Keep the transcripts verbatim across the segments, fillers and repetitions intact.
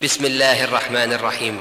بسم الله الرحمن الرحيم.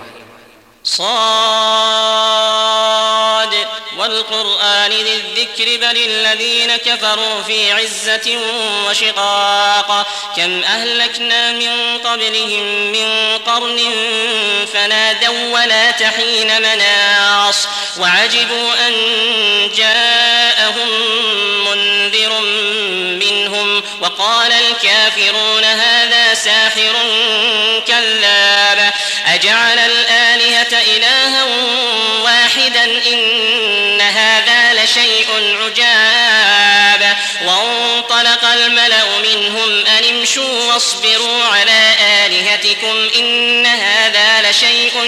صاد والقرآن ذي الذكر بل الذين كفروا في عزة وشقاق كم أهلكنا من قبلهم من قرن فنادوا ولا تحين مناص وعجبوا أن جاءهم منذر منهم وقال الكافرون هذا ساحر كذاب أجعل الآلهة إلها واحدا إن هذا لشيء عجاب وانطلق الملأ منهم أن امشوا واصبروا على آلهتكم إن هذا لشيء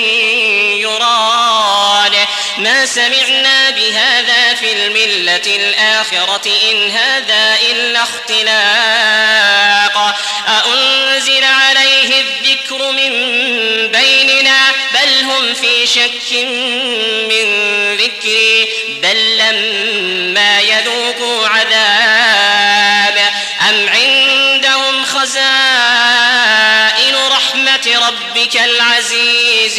يراد ما سمعنا بهذا في الملة الآخرة إن هذا إلا اختلاق أأنزل عليه الذكر من بيننا بل هم في شك من ذكري بل لما يذوقوا عذاب أم عندهم خزائن رحمة ربك العزيز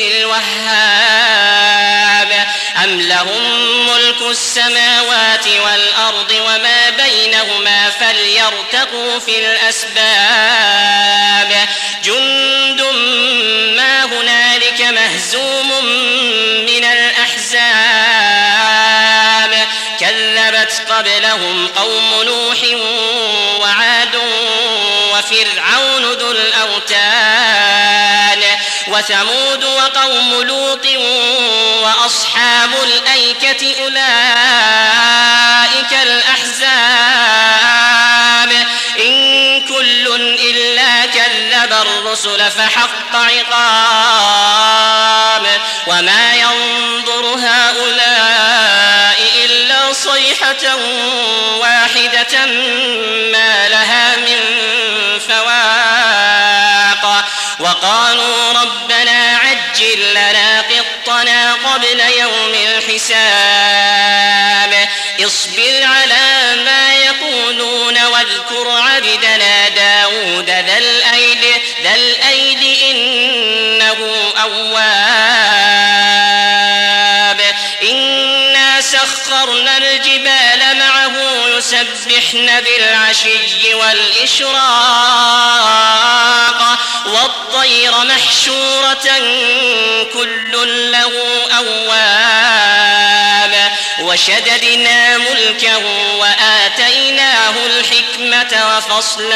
الوهاب أم لهم ملك السماوات والأرض وما بينهما فليرتقوا في الأسباب جند ما هنالك مهزوم من الأحزاب كذبت قبلهم قوم نوح وعاد وفرعون ذو الأوتاد وثمود وقوم لوط وأصحاب الأيكة أولئك الأحزاب إن كل إلا كذب الرسل فحق عقاب وما ينظر هؤلاء إلا صيحة واحدة ما لها من فواق وقالوا ربنا عجل لنا قطنا قبل يوم الحساب اصبر على ما يقولون واذكر عبدنا داود ذا الأيد ذا الأيد إنه أواب إنا سخرنا الجبال معه يسبحن بالعشي والإشراق والطير محشورة كل له أواب وشددنا ملكه وآتيناه الحكمة وفصل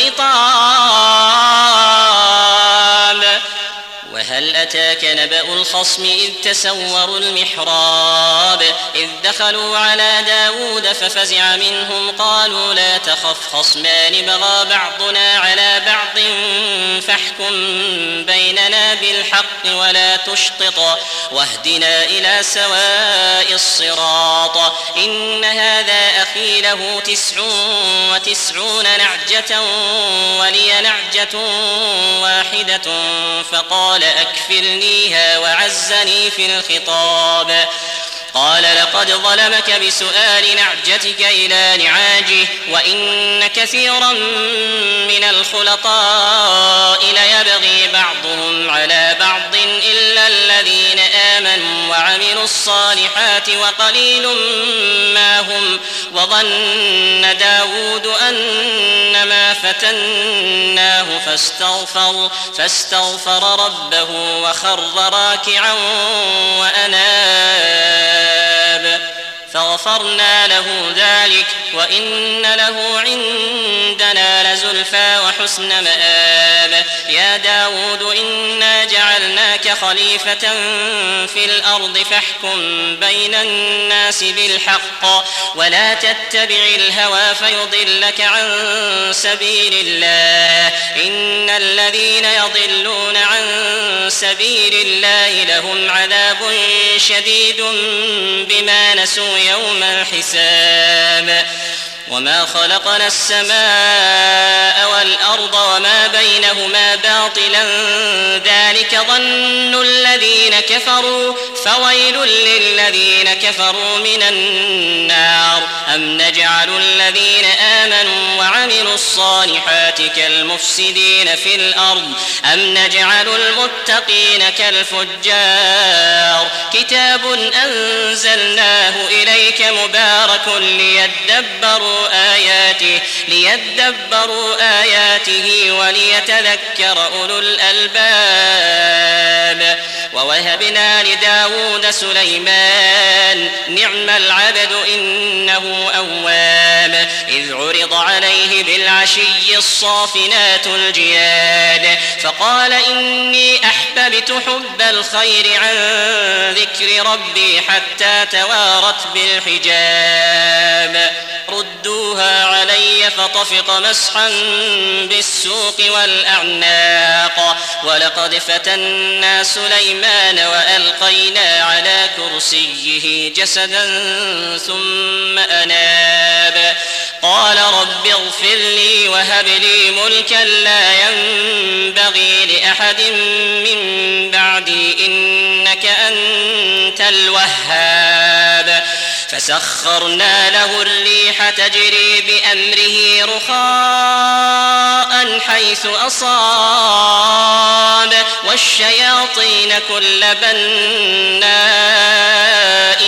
الخطاب وهل أتاك نبأ الخصم إذ تسوروا المحراب إذ دخلوا على داود ففزع منهم قالوا لا تخف خصمان بغى بعضنا على بعض فاحكم بيننا بالحق ولا تشطط واهدنا إلى سواء الصراط إن هذا أخي له تسع وتسعون نعجة ولي نعجة واحدة فقال أكفلنيها وعزني في الخطاب قال لقد ظلمك بسؤال نعجتك إلى نعاجه وإن كثيرا من الخلطاء ليبغي بعضهم على بعض إلا الذين آمنوا وعملوا الصالحات وقليل ما هم وظن داود أنما فتناه فاستغفر, فاستغفر ربه وخر راكعا وأناب فغفرنا له ذلك وإن له عندنا لزلفى وحسن مآب يا داود إنا جعلناك خليفة في الأرض فاحكم بين الناس بالحق ولا تتبع الهوى فيضلك عن سبيل الله إن الذين يضلون عن سبيل الله لهم عذاب شديد بما نسوا يوم الحساب وما خلقنا السماء والأرض وما بينهما باطلا ذلك ظن الذين كفروا فويل للذين كفروا من النار أم نجعل الذين آمنوا وعملوا الصالحات كالمفسدين في الأرض أم نجعل المتقين كالفجار كتاب أنزلناه إليك مبارك ليدبروا آياته ليدبروا آياته وليتذكر أولو الألباب ووهبنا لداود سليمان نعم العبد إنه أواب إذ عرض عليه بالعشي الصافنات الجياد فقال إني أحببت حب الخير عن ذكر ربي حتى توارت بالحجاب ردوها علي فطفق مسحا بالسوق والأعناق ولقد فتنا سليمان وألقينا على كرسيه جسدا ثم أناب قال رب اغفر لي وهب لي ملكا لا ينبغي لأحد من بعدي إنك أنت الوهاب فسخرنا له الريح تجري بأمره رخاء حيث أصاب والشياطين كل بناء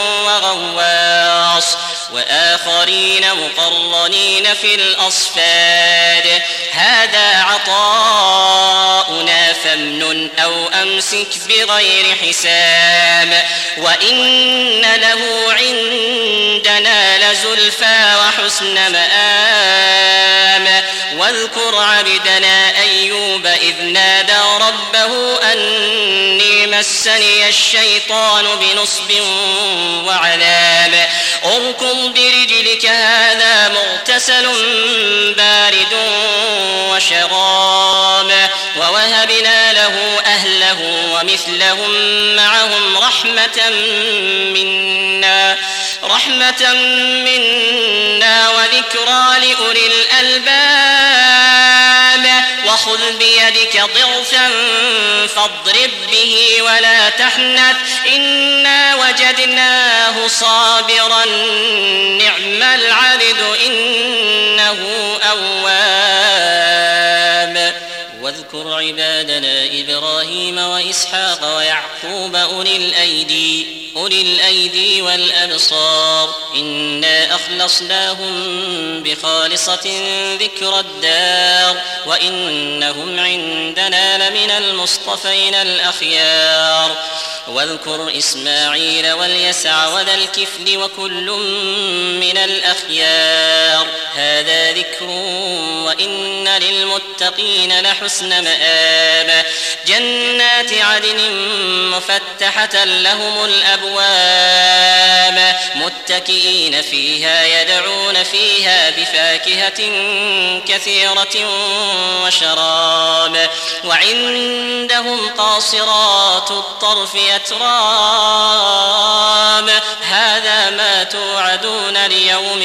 وغواص وآخرين مقرنين في الأصفاد هذا عطاؤنا فامنن أو أمسك بغير حساب وإن له عندنا لزلفى وحسن مآب واذكر عبدنا أيوب إذ نادى ربه أني مسني الشيطان بنصب وعذاب اركض برجلك هذا مغتسل بارد وشراب ووهبنا له أهله ومثلهم معهم رحمة منا رحمة منا وذكرى لأولي الألباب وخذ بيدك ضغثا فاضرب به ولا تحنث إنا وجدناه صابرا نعم العبد إنه أواب واذكر عبادنا إبراهيم وإسحاق ويعقوب أولي الأيدي أولي الأيدي والأبصار إنا أخلصناهم بخالصة ذكر الدار وإنهم عندنا لمن المصطفين الأخيار واذكر إسماعيل واليسع وذا الكفل وكل من الأخيار هذا ذكر وإن للمتقين لحسن مآب جنات عدن مفتحة لهم الأبواب متكئين فيها يدعون فيها بفاكهة كثيرة وشراب وعندهم قاصرات الطرف أتراب هذا ما توعدون ليوم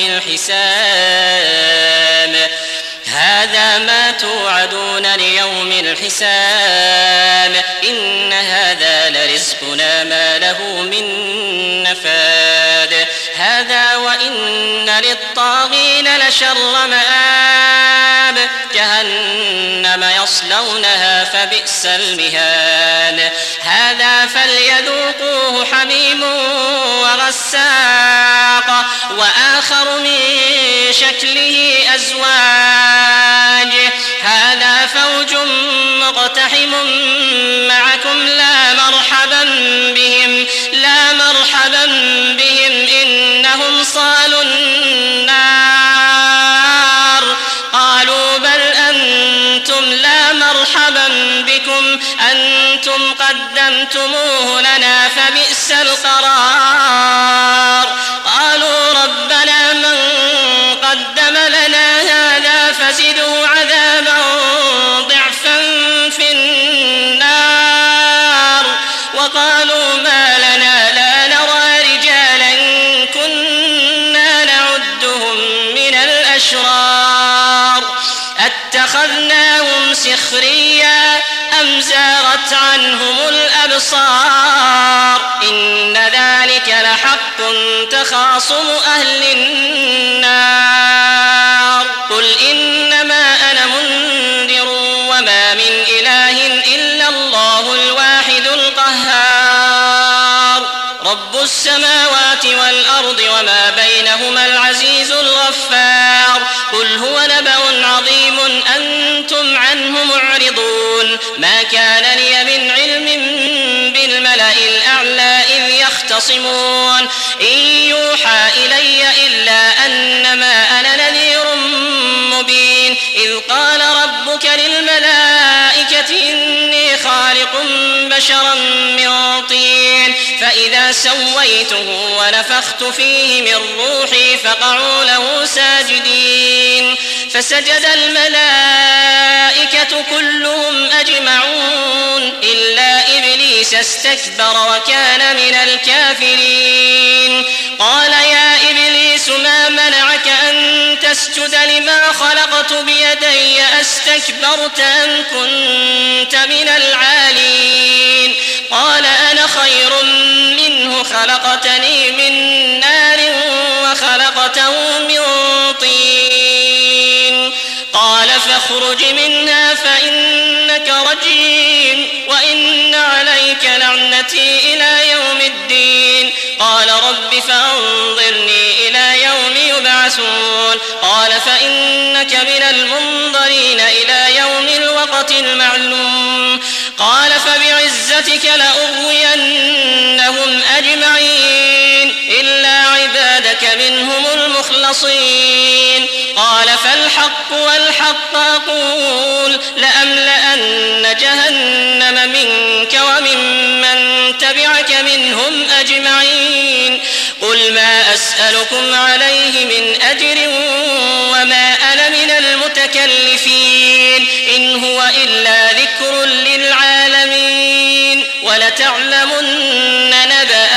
الحساب هذا ما توعدون ليوم الحساب إن هذا لرزقنا ما له من نفاد هذا وإن للطاغين لشر مآب جهنم يصلونها فبئس المهاد هذا فليذوقوه حميم وغساق وآخر من شكله أزواج هذا فوج مقتحم معكم لا مرحبا بهم لا مرحبا بهم إنهم صالوا النار قالوا بل أنتم لا مرحبا بكم أنتم قدمتموه لنا فبئس القرار قالوا ربنا من قدم لنا هذا فزده عذابا ضعفا في النار وقالوا ما لنا لا نرى رجالا كنا نعدهم من سخريا أم زاغت عنهم الأبصار إن ذلك لحق تخاصم أهل النار قل إنما أنا منذر وما من إله إلا الله الواحد القهار رب السماوات والأرض وما بينهما العزيز الغفار قل هو نبأ عظيم أنتم عنه معرضون ما كان لي من علم بالملأ الأعلى إذ يختصمون إن يوحى إلي إلا أنما أنا نذير مبين إذ قال ربك للملائكة إني خالق بشرا من طين فإذا سويته ونفخت فيه من روحي فقعوا له ساجدين فسجد الملائكة كلهم أجمعون إلا إبليس استكبر وكان من الكافرين قال يا إبليس ما منعك أن تسجد لما خلقت بيدي أستكبرت أم كنت من العالين قال أنا خير منه خلقتني من نار وخلقته من طين قال فاخرج منها فإنك رجيم وإن عليك لعنتي إلى يوم الدين قال رب فأنظرني إلى يوم يبعثون قال فإنك من المنظرين إلى يوم الوقت المعلوم قال فبعزتك لأغوينهم أجمعين إلا عبادك منهم المخلصين قال فالحق والحق أقول لأملأن جهنم منك وممن تبعك منهم أجمعين قل ما أسألكم عليه من أجر وما أنا من المتكلفين إن هو إلا ذكر للعالمين ولتعلمن نبأ